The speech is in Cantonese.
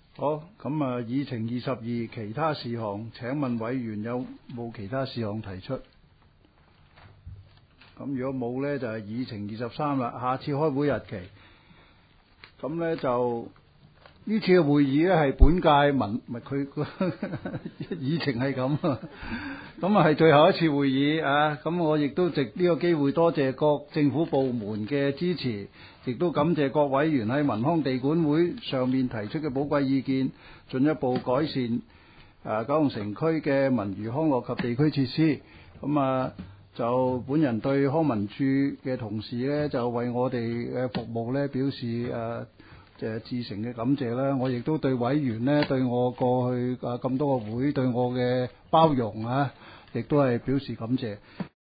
好，咁啊，議程22其他事項，請問委員有冇其他事項提出？咁如果冇呢，就係議程23啦。下次開會日期，咁呢就呢次嘅會議呢係本屆佢議程係咁啊，咁啊係最後一次會議啊。咁我亦都藉呢個機會多謝各政府部門嘅支持，亦都感謝各委員喺文康地管會上面提出嘅寶貴意見，進一步改善九龍城區嘅文娛康樂及地區設施。咁就本人對康文署嘅同事呢，就為我哋嘅服務呢表示至誠嘅感謝啦。我亦都對委員呢，對我過去咁多個會對我嘅包容亦都係表示感謝。